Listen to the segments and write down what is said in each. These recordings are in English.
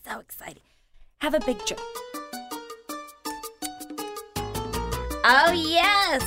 so exciting. Have a big drink. Oh, yes.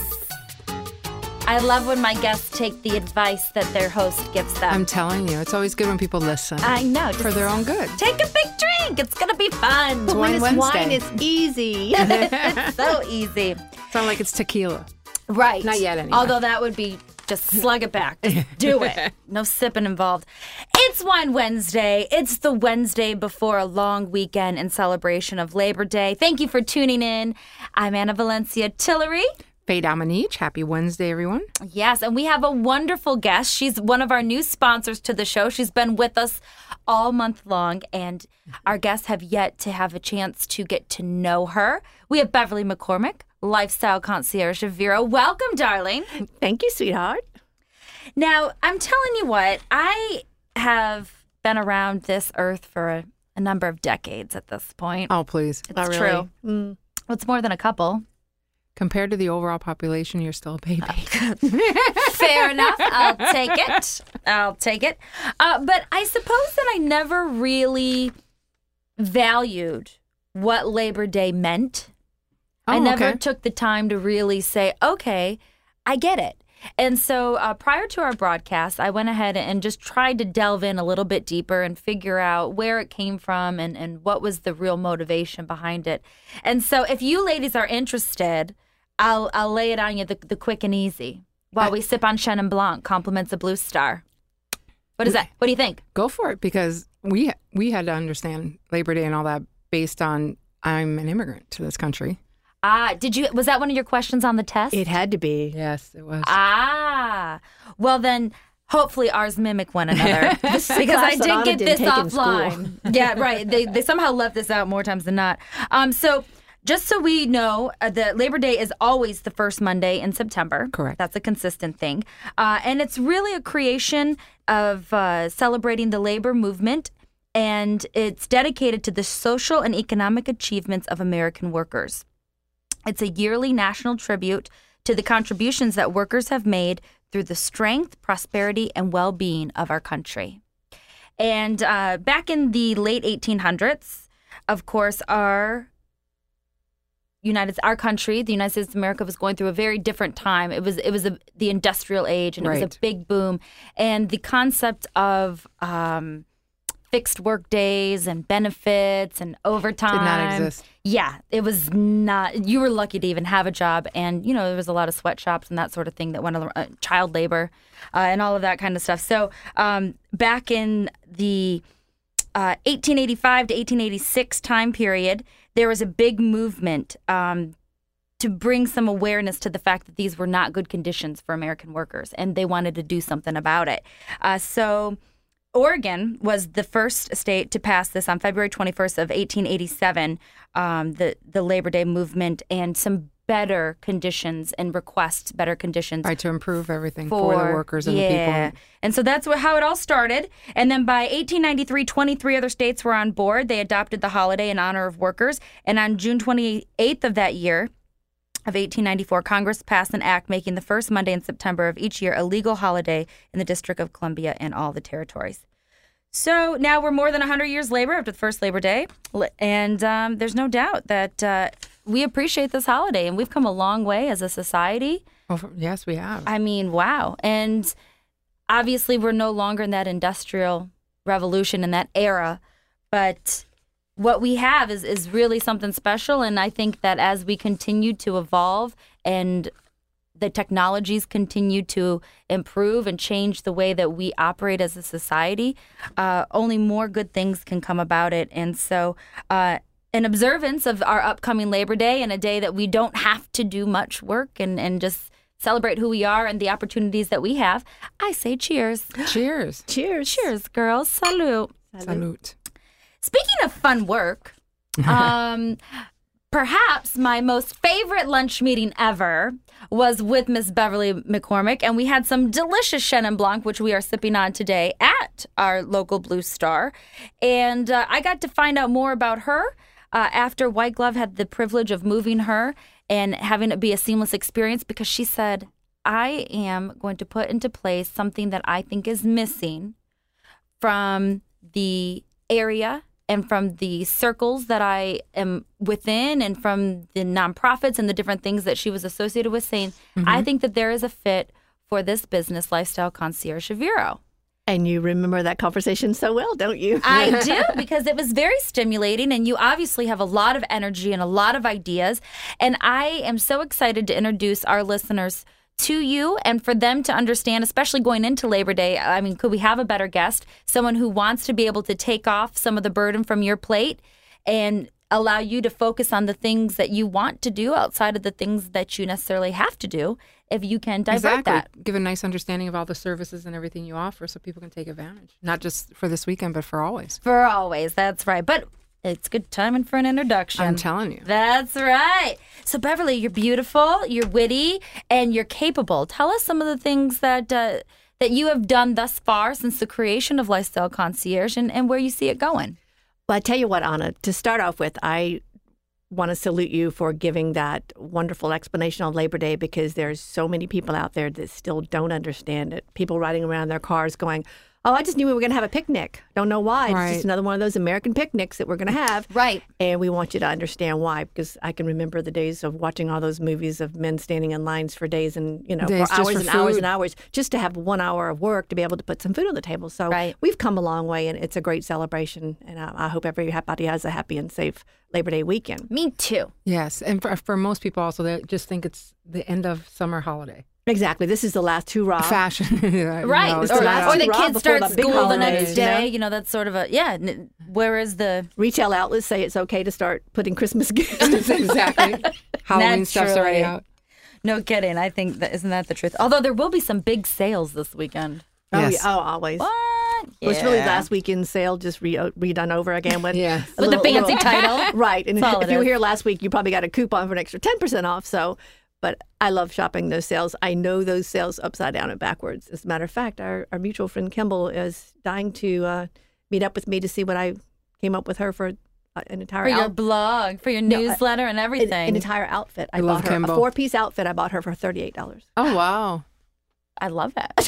I love when my guests take the advice that their host gives them. I'm telling you, it's always good when people listen. I know. For their own good. Take a big drink. It's going to be fun. It's Wine Wednesday. Wine is easy. It's so easy. Sound like it's tequila. Right. Not yet, anyway. Although that would be just slug it back. Do it. No sipping involved. It's Wine Wednesday. It's the Wednesday before a long weekend in celebration of Labor Day. Thank you for tuning in. I'm Anna Valencia Tillery. Faye Dominique. Happy Wednesday, everyone. Yes, and we have a wonderful guest. She's one of our new sponsors to the show. She's been with us all month long, and our guests have yet to have a chance to get to know her. We have Beverly McCormick, lifestyle concierge of Vero. Welcome, darling. Thank you, sweetheart. Now, I'm telling you what, I have been around this earth for a number of decades at this point. Oh, please. It's true. Well, it's more than a couple. Compared to the overall population, you're still a baby. Fair enough. I'll take it. But I suppose that I never really valued what Labor Day meant. I never took the time to really say, okay, I get it. And so prior to our broadcast, I went ahead and just tried to delve in a little bit deeper and figure out where it came from and what was the real motivation behind it. And so if you ladies are interested, I'll lay it on you the quick and easy while we sip on Chenin Blanc, compliments of Blue Star. What is that? What do you think? Go for it, because we had to understand Labor Day and all that based on I'm an immigrant to this country. Was that one of your questions on the test? It had to be. Yes, it was. Well then, hopefully ours mimic one another. Because I did get this offline. Yeah, right. They somehow left this out more times than not. So just so we know, the Labor Day is always the first Monday in September. Correct. That's a consistent thing. And it's really a creation of celebrating the labor movement, and it's dedicated to the social and economic achievements of American workers. It's a yearly national tribute to the contributions that workers have made through the strength, prosperity, and well-being of our country. And back in the late 1800s, of course, our country, the United States of America, was going through a very different time. It was the industrial age, and it was a big boom. And the concept of fixed work days and benefits and overtime did not exist. Yeah, it was not. You were lucky to even have a job, and there was a lot of sweatshops and that sort of thing that went around, child labor, and all of that kind of stuff. So back in the 1885 to 1886 time period, there was a big movement to bring some awareness to the fact that these were not good conditions for American workers, and they wanted to do something about it. So Oregon was the first state to pass this on February 21st of 1887, the Labor Day movement, and some better conditions and requests better conditions. Right, to improve everything for the workers and the people. And so that's how it all started. And then by 1893, 23 other states were on board. They adopted the holiday in honor of workers. And on June 28th of that year, of 1894, Congress passed an act making the first Monday in September of each year a legal holiday in the District of Columbia and all the territories. So now we're more than 100 years later after the first Labor Day, and there's no doubt that we appreciate this holiday, and we've come a long way as a society. Oh, yes, we have. I mean, wow. And obviously we're no longer in that industrial revolution in that era, but what we have is really something special, and I think that as we continue to evolve and the technologies continue to improve and change the way that we operate as a society, only more good things can come about it. And so in observance of our upcoming Labor Day and a day that we don't have to do much work and just celebrate who we are and the opportunities that we have, I say cheers. Cheers. Cheers. Cheers, girls. Salute. Salute. Speaking of fun work, perhaps my most favorite lunch meeting ever was with Miss Beverly McCormick, and we had some delicious Chenin Blanc, which we are sipping on today at our local Blue Star. And I got to find out more about her after White Glove had the privilege of moving her and having it be a seamless experience, because she said, I am going to put into place something that I think is missing from the area and from the circles that I am within and from the nonprofits and the different things that she was associated with, saying, I think that there is a fit for this business, Lifestyle Concierge of Vero. And you remember that conversation so well, don't you? I do, because it was very stimulating, and you obviously have a lot of energy and a lot of ideas. And I am so excited to introduce our listeners to you and for them to understand, especially going into Labor Day. I mean, could we have a better guest? Someone who wants to be able to take off some of the burden from your plate and allow you to focus on the things that you want to do outside of the things that you necessarily have to do, if you can divert that. Give a nice understanding of all the services and everything you offer so people can take advantage. Not just for this weekend, but for always. For always, that's right. But it's good timing for an introduction. I'm telling you. That's right. So, Beverly, you're beautiful, you're witty, and you're capable. Tell us some of the things that that you have done thus far since the creation of Lifestyle Concierge and where you see it going. Well, I tell you what, Anna, to start off with, I want to salute you for giving that wonderful explanation on Labor Day, because there's so many people out there that still don't understand it. People riding around their cars going, oh, I just knew we were going to have a picnic. Don't know why. Right. It's just another one of those American picnics that we're going to have. Right. And we want you to understand why, because I can remember the days of watching all those movies of men standing in lines for days and, Days for just hours for and hours food. and hours just to have 1 hour of work to be able to put some food on the table. So Right. we've come a long way, and it's a great celebration. And I hope everybody has a happy and safe Labor Day weekend. Me too. Yes. And for most people also, they just think it's the end of summer holiday. Exactly. This is the last hurrah. Fashion. Right. It's or the last or the hurrah kids before start the big school the next holidays, day. you know? That's sort of a, whereas the... Retail outlets say it's okay to start putting Christmas gifts. Exactly. Halloween stuff's already Naturally. out. No kidding. I think that, isn't that the truth? Although there will be some big sales this weekend. Yes. Oh, always. What? Well, it's really Yeah. last weekend's sale just redone over again with, Yes. a With the little- fancy title. Right. And That's all if it you were is. here last week, you probably got a coupon for an extra 10% off. So, but I love shopping those sales. I know those sales upside down and backwards. As a matter of fact, our mutual friend Kimball is dying to meet up with me to see what I came up with her for an entire For your outfit. blog, for your No, newsletter and everything. An entire outfit. I love bought her Kimball. a 4-piece outfit. I bought her for $38. Oh, wow. I love that.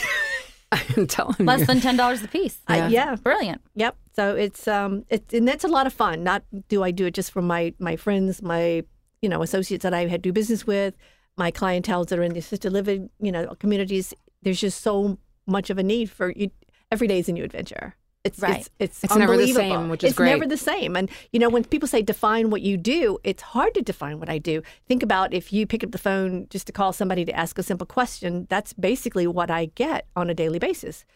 I'm telling you. Less than $10 a piece. Yeah. Brilliant. Yep. So it's and that's a lot of fun. Not do I do it just for my friends, my associates that I had do business with, my clientele that are in the assisted living communities. There's just so much of a need for you. Every day is a new adventure. It's Right. It's never the unbelievable. same, which is it's great. never the same. And when people say define what you do, it's hard to define what I do. Think about if you pick up the phone just to call somebody to ask a simple question. That's basically what I get on a daily basis.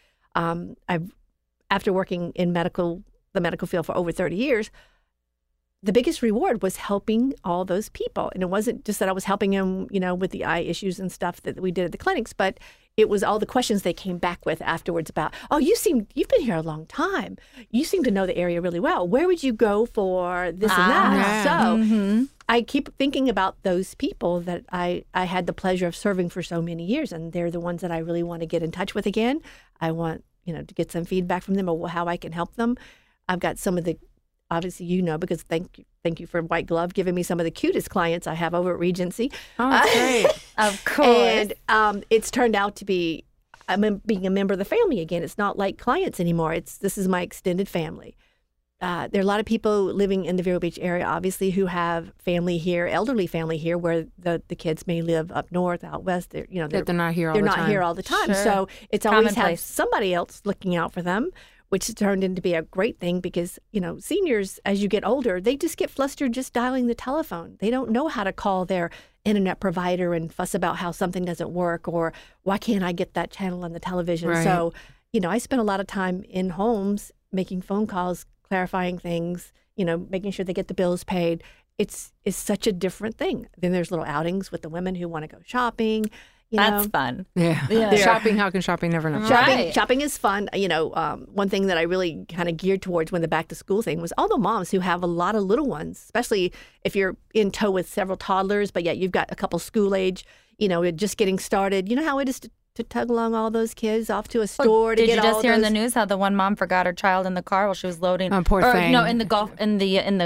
After working in the medical field for over 30 years, the biggest reward was helping all those people. And it wasn't just that I was helping them, with the eye issues and stuff that we did at the clinics, but it was all the questions they came back with afterwards about, oh, you've been here a long time. You seem to know the area really well. Where would you go for this and that? Yeah. So I keep thinking about those people that I had the pleasure of serving for so many years, and they're the ones that I really want to get in touch with again. I want, to get some feedback from them or how I can help them. I've got some of the, obviously, because thank you for White Glove giving me some of the cutest clients I have over at Regency. Oh, that's great. Of course. And it's turned out to be, I'm being a member of the family again. It's not like clients anymore. This is my extended family. There are a lot of people living in the Vero Beach area, obviously, who have family here, elderly family here, where the kids may live up north, out west. They're not here all the time. They're not here all the time. Sure. So it's always have Commonplace. somebody else looking out for them, which has turned into be a great thing because, seniors, as you get older, they just get flustered just dialing the telephone. They don't know how to call their internet provider and fuss about how something doesn't work or why can't I get that channel on the television. Right. So, I spend a lot of time in homes making phone calls, clarifying things, making sure they get the bills paid. It's such a different thing. Then there's little outings with the women who want to go shopping. That's fun. Yeah. Yeah. Shopping, how can shopping never know? Right. Shopping is fun. One thing that I really kind of geared towards when the back to school thing was all the moms who have a lot of little ones, especially if you're in tow with several toddlers, but yet you've got a couple school age, just getting started. You know how it is to tug along all those kids off to a store to Did get you all just hear in those- the news how the one mom forgot her child in the car while she was loading? Oh, poor thing. No, in the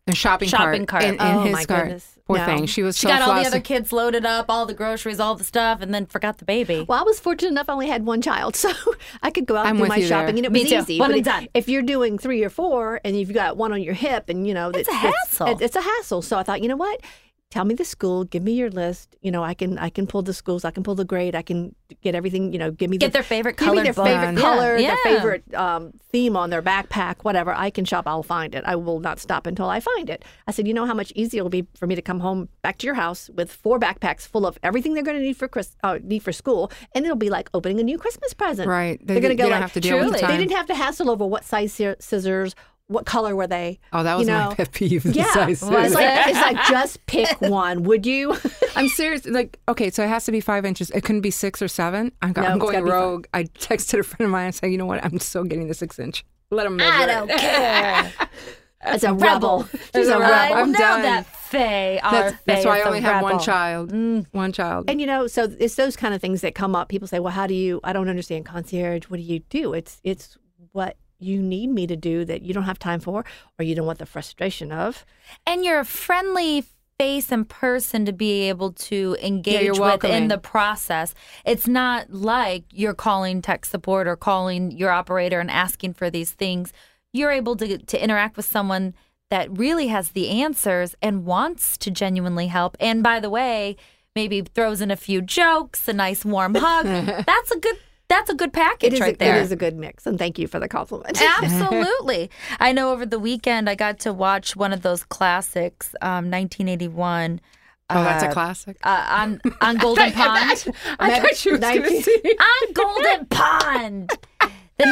A shopping cart. In Oh, his my cart. goodness. Poor No. thing. She was She so got all the flustered. other kids loaded up, all the groceries, all the stuff, and then forgot the baby. Well, I was fortunate enough I only had one child, so I could go out I'm and do with my you shopping, there. and it was Me too. easy. One But and done. if you're doing 3 or 4 and you've got one on your hip, and It's a hassle. it's a hassle. So I thought, you know what? Tell me the school, give me your list. I can pull the schools, I can pull the grade, I can get everything. Give me Get their favorite give me colored their book. favorite Yeah. color, Yeah. their favorite theme on their backpack, whatever. I can shop. I'll find it. I will not stop until I find it. I said, you know how much easier it'll be for me to come home back to your house with 4 backpacks full of everything they're going to need for school, and it'll be like opening a new Christmas present. Right. They're going to go don't like, have to deal with the truly. time. They didn't have to hassle over what size scissors, what color were they. Oh, that was you my know? pet peeve. The Yeah, size Was it's scissors. like just pick one, would you? I'm serious. Like, okay, so it has to be 5 inches. It couldn't be 6 or 7. I'm No, going it's gotta be rogue. I texted a friend of mine and said, you know what? I'm still getting the 6 inch. Let them measure I don't care. As a rebel. She's a rebel. rebel. I'm know done. that Faye, our That's Faye why I is a only have one rebel. child. One child. And so it's those kind of things that come up. People say, well, I don't understand concierge. What do you do? It's what you need me to do that you don't have time for, or you don't want the frustration of. And you're a friendly face and person to be able to engage you're with in welcoming. the process. It's not like you're calling tech support or calling your operator and asking for these things. You're able to interact with someone that really has the answers and wants to genuinely help. And by the way, maybe throws in a few jokes, a nice warm hug. That's a good package right there. It is a good mix, and thank you for the compliment. Absolutely. I know over the weekend I got to watch one of those classics, 1981. Oh, that's a classic. On Golden Pond. I thought she was going to see. On Golden Pond. The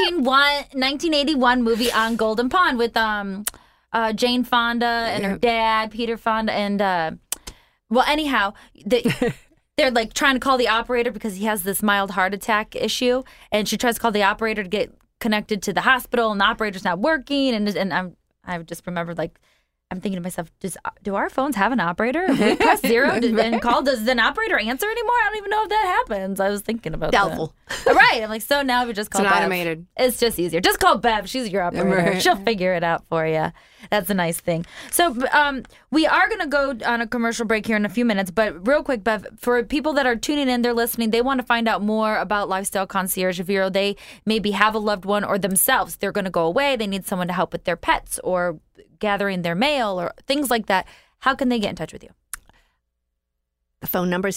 1981 movie On Golden Pond with Jane Fonda and her dad, Peter Fonda, and well, anyhow, they're like trying to call the operator because he has this mild heart attack issue, and she tries to call the operator to get connected to the hospital, and the operator's not working, and I just remember like. I'm thinking to myself, do our phones have an operator? If we press 0 and call, does an operator answer anymore? I don't even know if that happens. I was thinking about Doubtful. that. Right. I'm like, so now we just call It's an Bev. automated. It's just easier. Just call Bev. She's your operator. Right. She'll figure it out for you. That's a nice thing. So we are going to go on a commercial break here in a few minutes. But real quick, Bev, for people that are tuning in, they're listening, they want to find out more about Lifestyle Concierge Vero. They maybe have a loved one or themselves. They're going to go away. They need someone to help with their pets or gathering their mail or things like that. How can they get in touch with you? The phone number is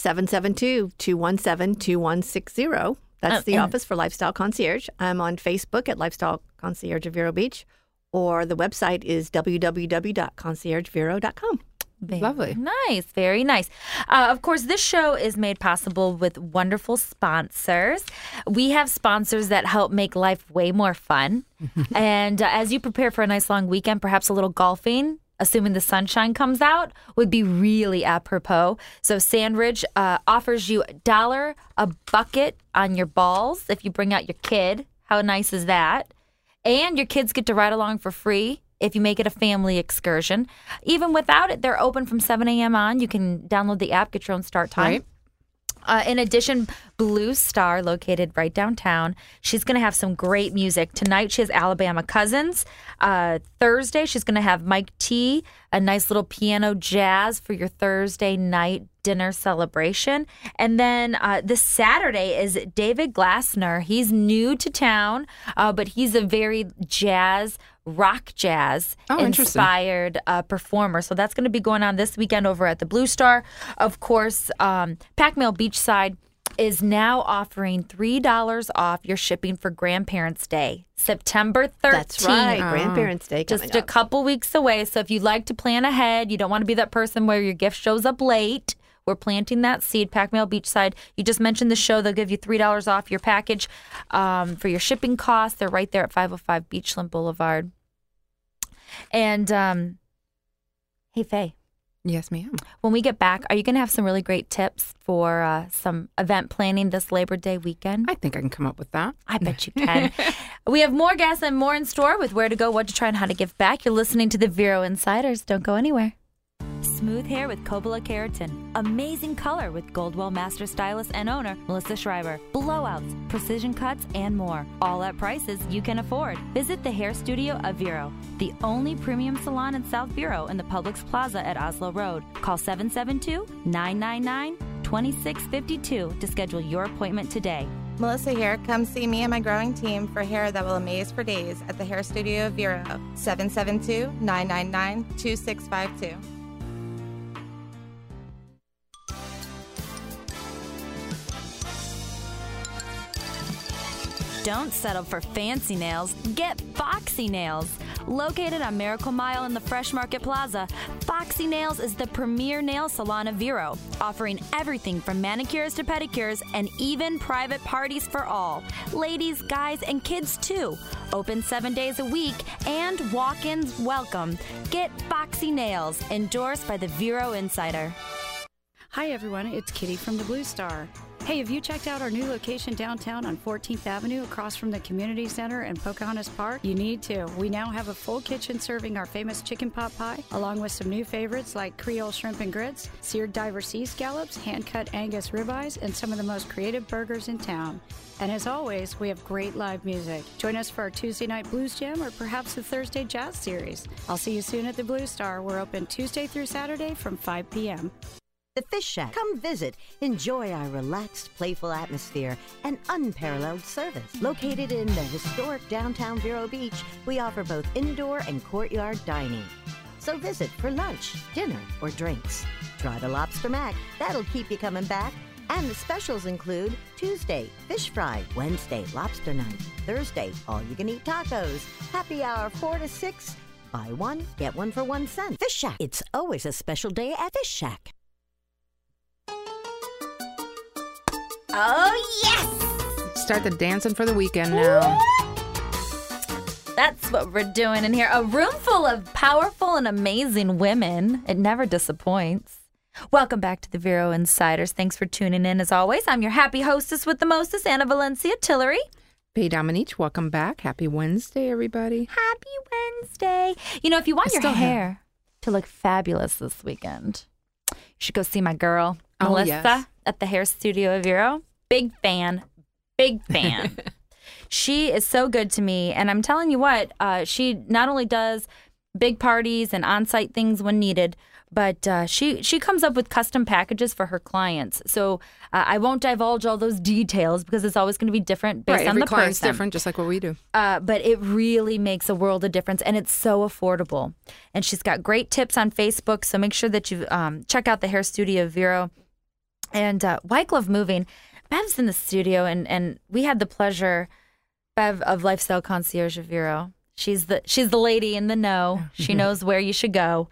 772-217-2160. That's the office for Lifestyle Concierge. I'm on Facebook at Lifestyle Concierge of Vero Beach, or the website is www.conciergevero.com. Very Lovely. Nice. Very nice. Of course, this show is made possible with wonderful sponsors. We have sponsors that help make life way more fun. And as you prepare for a nice long weekend, perhaps a little golfing, assuming the sunshine comes out, would be really apropos. So Sandridge offers you $1 a bucket on your balls if you bring out your kid. How nice is that? And your kids get to ride along for free if you make it a family excursion. Even without it, they're open from 7 a.m. on. You can download the app, get your own start time. Right. In addition, Blue Star, located right downtown, she's going to have some great music. Tonight, she has Alabama Cousins. Thursday, she's going to have Mike T, a nice little piano jazz for your Thursday night dinner celebration. And then this Saturday is David Glassner. He's new to town, but he's a very rock jazz inspired performer. So that's going to be going on this weekend over at the Blue Star. Of course, Pac-Mail Beachside is now offering $3 off your shipping for Grandparents' Day, September 13th. That's right. Grandparents' Day coming Just a up. couple weeks away. So if you'd like to plan ahead, you don't want to be that person where your gift shows up late. We're planting that seed. Pac-Mail Beachside. You just mentioned the show. They'll give you $3 off your package for your shipping costs. They're right there at 505 Beachland Boulevard. And hey, Faye. Yes, ma'am. When we get back, are you going to have some really great tips for some event planning this Labor Day weekend? I think I can come up with that. I bet you can. We have more gas and more in store with where to go, what to try, and how to give back. You're listening to the Vero Insiders. Don't go anywhere. Smooth hair with Cobola Keratin. Amazing color with Goldwell Master Stylist and owner Melissa Schreiber. Blowouts, precision cuts, and more. All at prices you can afford. Visit the hair studio of Vero, the only premium salon in South Vero in the Publix Plaza at Oslo Road. Call 772-999-2652 to schedule your appointment today. Melissa here. Come see me and my growing team for hair that will amaze for days at the Hair Studio of Vero, 772-999-2652. Don't settle for fancy nails. Get Foxy Nails. Located on Miracle Mile in the Fresh Market Plaza, Foxy Nails is the premier nail salon of Vero, offering everything from manicures to pedicures and even private parties for all. Ladies, guys, and kids too. Open 7 days a week and walk-ins welcome. Get Foxy Nails, endorsed by the Vero Insider. Hi everyone, it's Kitty from the Blue Star. Hey, have you checked out our new location downtown on 14th Avenue across from the Community Center and Pocahontas Park? You need to. We now have a full kitchen serving our famous chicken pot pie, along with some new favorites like Creole shrimp and grits, seared diver sea scallops, hand-cut Angus ribeyes, and some of the most creative burgers in town. And as always, we have great live music. Join us for our Tuesday night blues jam or perhaps the Thursday jazz series. I'll see you soon at the Blue Star. We're open Tuesday through Saturday from 5 p.m. The Fish Shack. Come visit. Enjoy our relaxed, playful atmosphere and unparalleled service. Located in the historic downtown Vero Beach, we offer both indoor and courtyard dining. So visit for lunch, dinner, or drinks. Try the lobster mac. That'll keep you coming back. And the specials include Tuesday, fish fry, Wednesday, lobster night, Thursday, all-you-can-eat tacos, happy hour 4 to 6, buy one, get one for 1 cent. Fish Shack. It's always a special day at Fish Shack. Oh, yes! Start the dancing for the weekend now. That's what we're doing in here. A room full of powerful and amazing women. It never disappoints. Welcome back to the Vero Insiders. Thanks for tuning in as always. I'm your happy hostess with the mostest, Anna Valencia Tillery. Hey, Dominique, welcome back. Happy Wednesday, everybody. Happy Wednesday. You know, if you want your hair to look fabulous this weekend, you should go see my girl, Melissa, at the Hair Studio of Vero. Big fan. Big fan. She is so good to me. And I'm telling you what, she not only does big parties and on-site things when needed, but she comes up with custom packages for her clients. So I won't divulge all those details because it's always going to be different based on the person. Every client's different, just like what we do. But it really makes a world of difference, and it's so affordable. And she's got great tips on Facebook, so make sure that you check out the Hair Studio of Vero. And White Glove Moving, Bev's in the studio, and we had the pleasure, Bev, of Lifestyle Concierge of Vero. She's the lady in the know. She knows where you should go.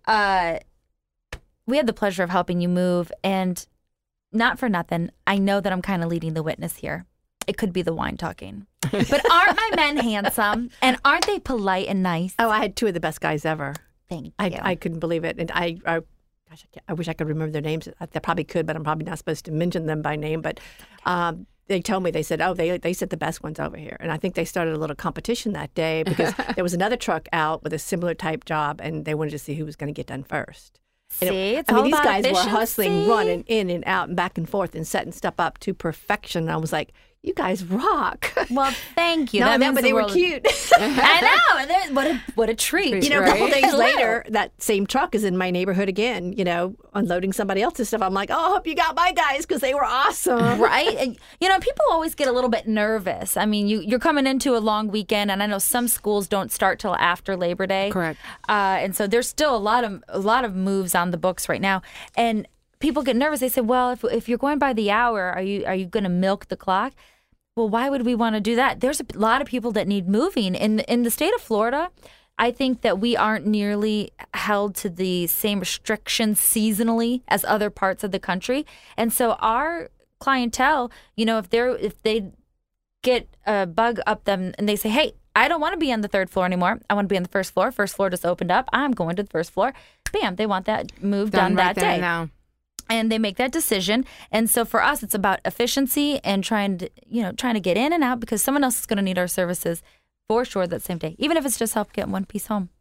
We had the pleasure of helping you move, and not for nothing, I know that I'm kind of leading the witness here. It could be the wine talking. But aren't my men handsome? And aren't they polite and nice? Oh, I had two of the best guys ever. Thank you. I couldn't believe it. And gosh, I wish I could remember their names. I probably could, but I'm probably not supposed to mention them by name. But they told me, they said, they sent the best ones over here. And I think they started a little competition that day because there was another truck out with a similar type job, and they wanted to see who was going to get done first. See, these guys were hustling, running in and out and back and forth and setting stuff up to perfection. And I was like, you guys rock. Well, thank you. But they were cute. I know. What a treat. You know, a couple days later, that same truck is in my neighborhood again, unloading somebody else's stuff. I'm like, oh, I hope you got my guys because they were awesome. Right? And, people always get a little bit nervous. I mean, you're coming into a long weekend, and I know some schools don't start till after Labor Day. Correct. And so there's still a lot of moves on the books right now. And people get nervous. They say, well, if you're going by the hour, are you going to milk the clock? Well, why would we want to do that? There's a lot of people that need moving. In the state of Florida, I think that we aren't nearly held to the same restrictions seasonally as other parts of the country. And so our clientele, if they get a bug up them and they say, hey, I don't want to be on the third floor anymore. I want to be on the first floor. First floor just opened up. I'm going to the first floor. Bam, they want that move done right that day. Now. And they make that decision. And so for us, it's about efficiency and trying to get in and out because someone else is going to need our services for sure that same day, even if it's just help get one piece home.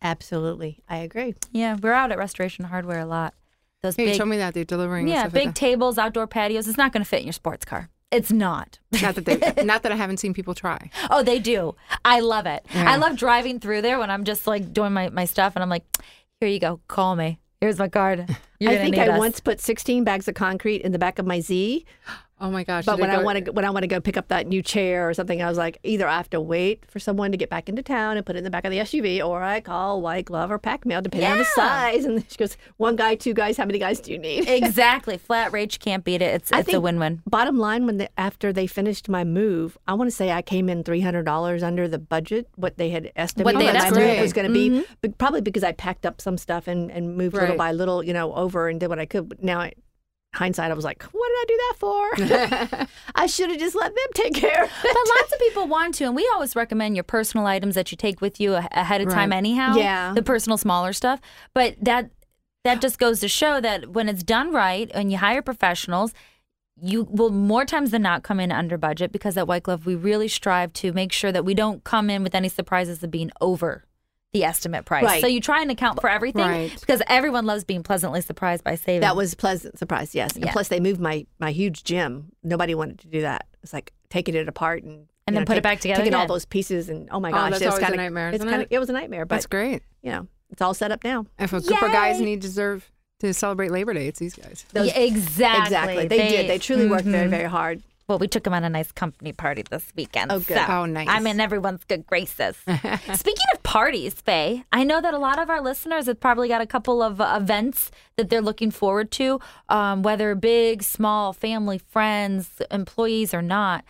Absolutely. I agree. Yeah, we're out at Restoration Hardware a lot. Those Hey, big, you told me that they're delivering. and yeah, stuff like big that. tables, outdoor patios. It's not going to fit in your sports car. It's not. Not that I haven't seen people try. Oh, they do. I love it. Yeah. I love driving through there when I'm just like doing my stuff and I'm like, here you go. Call me. Here's my card. You're I gonna think need I us. once put 16 bags of concrete in the back of my Z. Oh my gosh! But did when they I go- want to go pick up that new chair or something, I was like, either I have to wait for someone to get back into town and put it in the back of the SUV, or I call White Glove or Pack Mail, depending on the Yeah. size. And she goes, one guy, two guys, how many guys do you need? Exactly. Flat rate, you can't beat it. It's I a think win-win. Bottom line, after they finished my move, I want to say I came in $300 under the budget, what they had estimated they had my move estimated. was going to be. But probably because I packed up some stuff and moved little Right. by little, over and did what I could. But now, hindsight, I was like, what did I do that for? I should have just let them take care of it. But lots of people want to, and we always recommend your personal items that you take with you ahead of time Right. anyhow. Yeah. The personal smaller stuff. But that just goes to show that when it's done right and you hire professionals, you will more times than not come in under budget, because at White Glove, we really strive to make sure that we don't come in with any surprises of being over the estimate price. Right. So you try and account for everything, Right. because everyone loves being pleasantly surprised by saving. That was a pleasant surprise, yes. And Yeah. plus, they moved my huge gym. Nobody wanted to do that. It's like taking it apart and And then put it back together taking all again. those pieces, and oh my Oh, gosh, that's it was always a kinda, nightmare, It's isn't kinda, it? it was a nightmare, but That's great. it's all set up now. If a group of guys Yay! deserve to celebrate Labor Day, it's these guys. Those- Yeah, exactly. They did. They truly worked very, very hard. Well, we took him on a nice company party this weekend. Oh, good. so Oh, nice. I'm in everyone's good graces. Speaking of parties, Faye, I know that a lot of our listeners have probably got a couple of events that they're looking forward to, whether big, small, family, friends, employees, or not.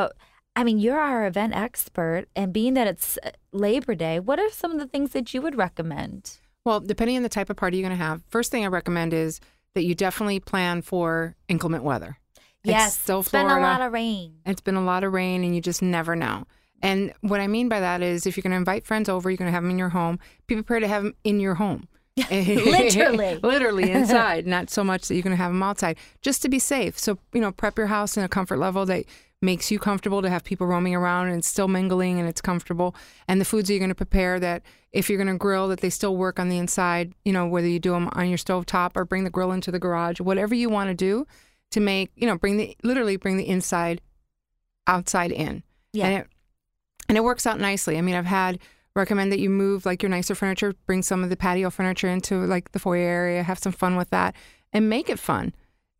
I mean, you're our event expert, and being that it's Labor Day, what are some of the things that you would recommend? Well, depending on the type of party you're going to have, first thing I recommend is that you definitely plan for inclement weather. Yes, It's still it's been a Florida. lot of rain. It's been a lot of rain, and you just never know. And what I mean by that is if you're going to invite friends over, you're going to have them in your home, be prepared to have them in your home. Literally. Literally inside, not so much that you're going to have them outside, just to be safe. So, prep your house in a comfort level that makes you comfortable to have people roaming around and it's still mingling and it's comfortable. And the foods that you're going to prepare, that if you're going to grill, that they still work on the inside, whether you do them on your stovetop or bring the grill into the garage, whatever you want to do to make, bring the inside outside in. Yeah. And it works out nicely. I mean, recommend that you move like your nicer furniture, bring some of the patio furniture into like the foyer area, have some fun with that, and make it fun.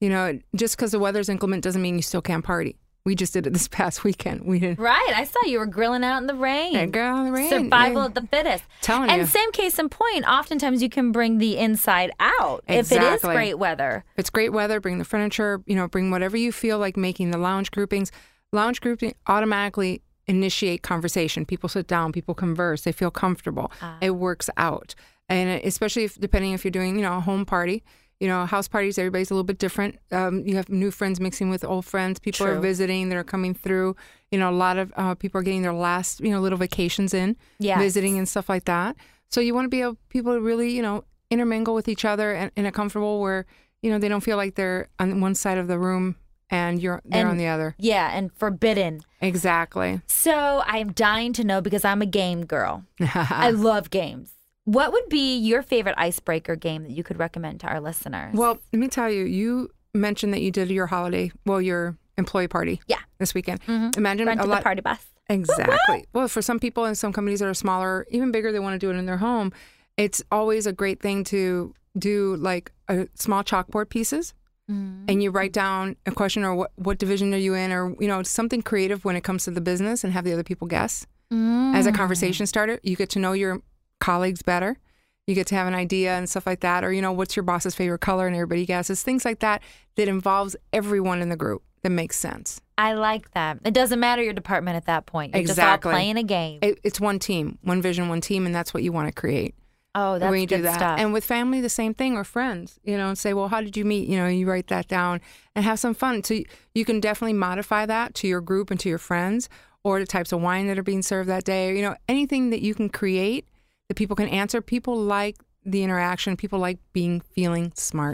Just because the weather's inclement doesn't mean you still can't party. We just did it this past weekend. We didn't. Right. I saw you were grilling out in the rain. Yeah, girl in the rain. Survival Yeah. of the fittest. Telling and you. same case in point, oftentimes you can bring the inside out if it is Exactly. great weather. If it's great weather, bring the furniture, bring whatever you feel like making. The lounge groupings. Lounge grouping automatically initiate conversation. People sit down, people converse, they feel comfortable. It works out. And especially depending if you're doing, a home party, house parties, everybody's a little bit different. You have new friends mixing with old friends. People are True. visiting that are coming through. A lot of people are getting their last, little vacations in, Yes. visiting and stuff like that. So you want to be able people to really, intermingle with each other and in a comfortable where, they don't feel like they're on one side of the room and they're on the other. Yeah, and forbidden. Exactly. So I'm dying to know, because I'm a game girl. I love games. What would be your favorite icebreaker game that you could recommend to our listeners? Well, let me tell you, you mentioned that you did your your employee party. Yeah. This weekend. Imagine Rent a to lot. the party bus. Exactly. Well, for some people and some companies that are smaller, even bigger, they want to do it in their home. It's always a great thing to do like a small chalkboard pieces. And you write down a question or what division are you in, or, something creative when it comes to the business, and have the other people guess. As a conversation starter, you get to know your colleagues better. You get to have an idea and stuff like that. Or, what's your boss's favorite color, and everybody guesses. Things like that involves everyone in the group. That makes sense. I like that. It doesn't matter your department at that point. You're Exactly. just all playing a game. It's one team, one vision, one team, and that's what you want to create. Oh, that's when you good do that. stuff. And with family, the same thing, or friends, and say, well, how did you meet? You write that down and have some fun. So you can definitely modify that to your group and to your friends, or the types of wine that are being served that day, or, anything that you can create that people can answer. People like the interaction. People like feeling smart.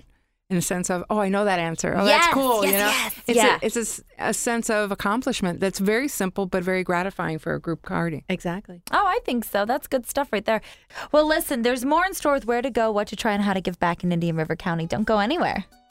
in the sense of, oh, I know that answer. Oh, Yes, that's cool. yes, you know, yes. it's a sense of accomplishment that's very simple but very gratifying for a group party. Exactly. Oh, I think so. That's good stuff right there. Well, listen, there's more in store with where to go, what to try, and how to give back in Indian River County. Don't go anywhere.